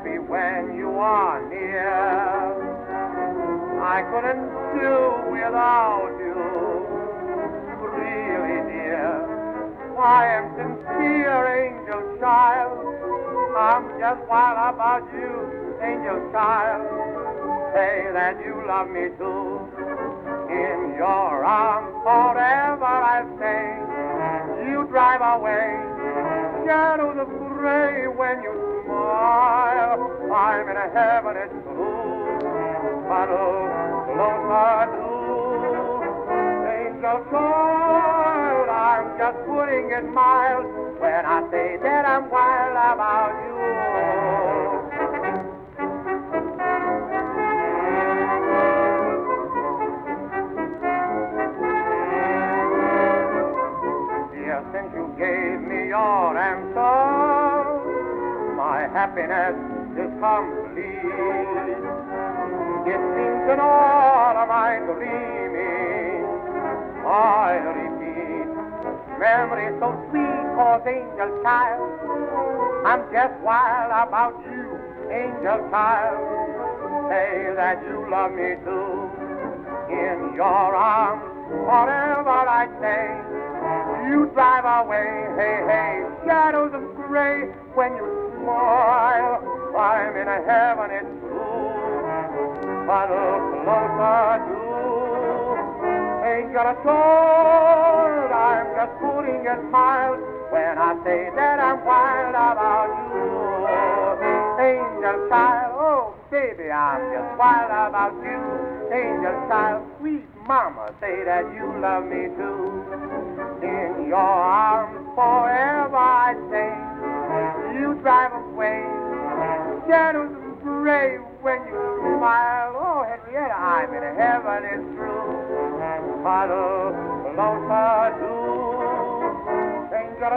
happy when you are near. I couldn't do without you, really dear. I am sincere, angel child. I'm just wild about you, angel child. Say that you love me too. In your arms forever I stay. You drive away shadows of gray when you smile. I'm in a heaven, it's true. But oh, closer to angel child. I'm just putting it mild when I say that I'm wild about you. Since you gave me your answer, my happiness is complete. It seems in all of my dreaming, I repeat, memories so sweet, cause angel child, I'm just wild about you, angel child. Say that you love me too. In your arms, forever I stay. You drive away, hey, hey, shadows of gray when you smile. I'm in a heaven, it's true. But look closer to angel child. I'm just putting it mild when I say that I'm wild about you. Angel child, oh baby, I'm just wild about you. Angel child, sweet mama, say that you love me too. In your arms forever I stay. You drive away shadows of gray when you smile. Oh, Henrietta, I'm in heaven, it's true. Huddle closer to angel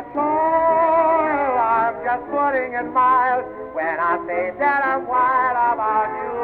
child. I'm just putting it mild when I say that I'm wild about you.